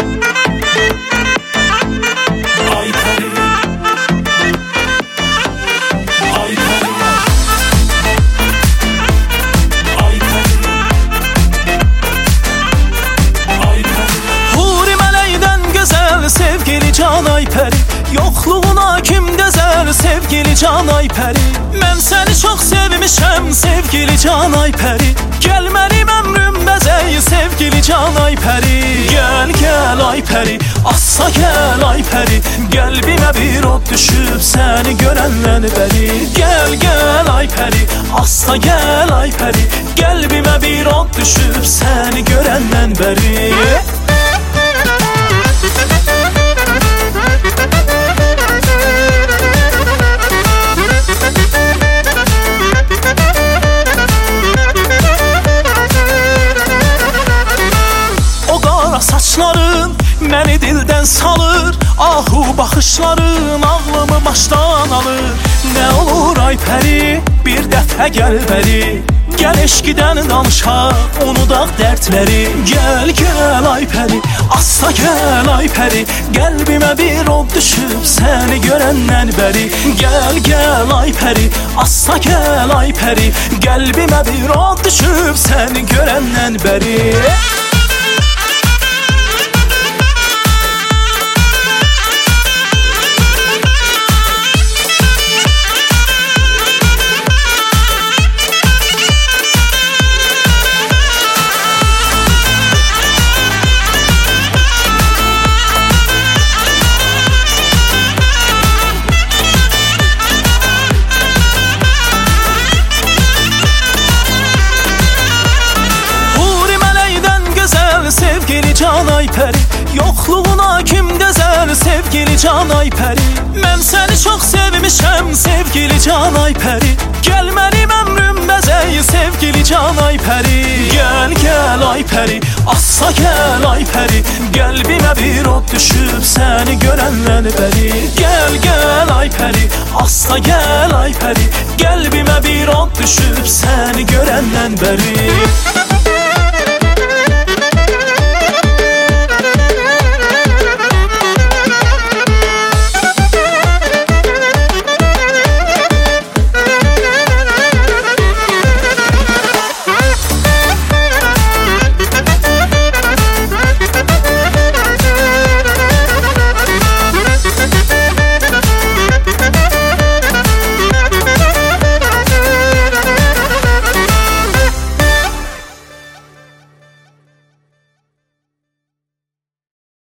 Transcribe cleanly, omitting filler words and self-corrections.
Sevgili Canay Pəri, yoxluğuna kim dözər sevgili Canay Pəri. Mən səni çox sevmişəm sevgili Canay Pəri. Gəl mənim ömrüm bəzəy sevgili Canay Pəri. Gəl gəl ay Pəri, assa gəl ay Pəri. Qəlbimə bir od düşüb səni görəndən bəri. Gəl gəl ay Pəri, assa gəl ay Pəri. Qəlbimə bir od düşüb səni görəndən bəri. Saçların məni dildən salır, ahu baxışların ağlımı başdan alır. Nə olur ay Pəri, bir dəfə gəl bəri. Gəl eşqidən danışaq, unudaq dərdləri. Gəl gəl ay Pəri, assa gəl ay Pəri. Qəlbimə bir od düşüb səni görəndən bəri. Gəl gəl ay Pəri, assa gəl ay Pəri. Qəlbimə bir od düşüb səni görəndən bəri. Sevgili Canay Pəri, yoxluğuna kim dözər sevgili Canay Pəri. Mən səni çox sevmişəm sevgili Canay Pəri. Gəl mənim ömrüm bəzəy sevgili Canay Pəri. Gəl gəl ay Pəri, assa gəl ay Pəri. Qəlbimə bir od düşüb səni görəndən bəri. Gəl gəl ay Pəri, assa gəl ay Pəri. Qəlbimə bir od düşüb səni görəndən bəri.